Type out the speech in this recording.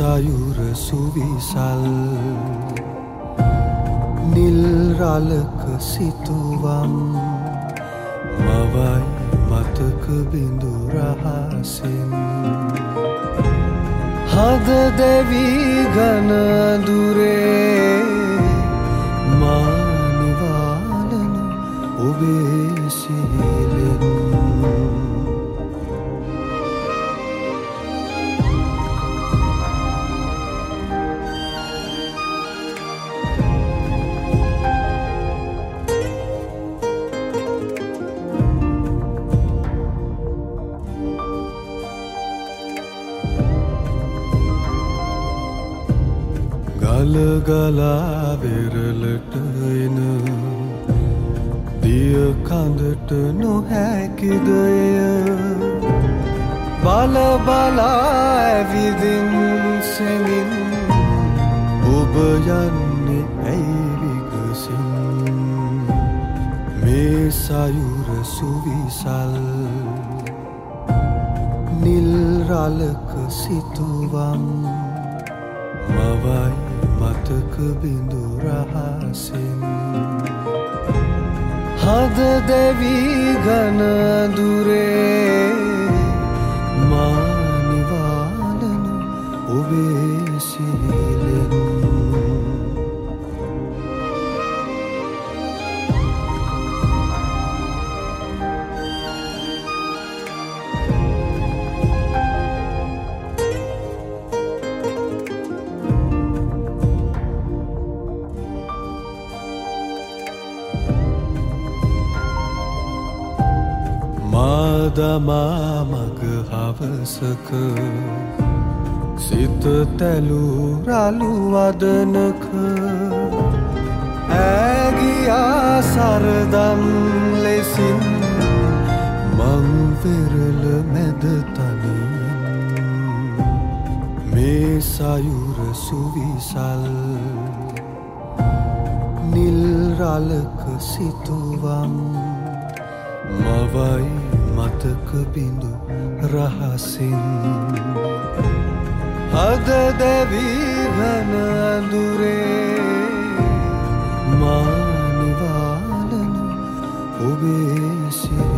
සයුර සුවිසල් නිල් රාලක සිතුවම් මවයි මතක බිඳු රහසෙන් හද දෙවි ගන දුරේ මා නිවාලන ඔබේ සිහිලෙන් ගලගලා වෙරළට එන දිය කඳට නොහැකිදය බල බලා ඇවිදින් සෙමින් ඔබ යන්නේ ඇයි විගසින් මේ සයුර සුවිසල් නිල් රාලක සිතුවම් මවයි මතක බිඳු රහසෙන් හද දෙවි ගන දුරේ මා නිවාලන ඔබේ සිහිලෙන් මාදමා මග හවසක සිත තැලු රළු වදනක ඇගියා සරදම් ලෙසින් මං වෙරළ මැද තනින් මේ සයුර සුවිසල් නිල් රාලක සිතුවම් මවයි මතක බිඳු රහසින් හද දෙවි ඝන අඳුරේ මා නිවාලන ඔබේ සිහිලෙන්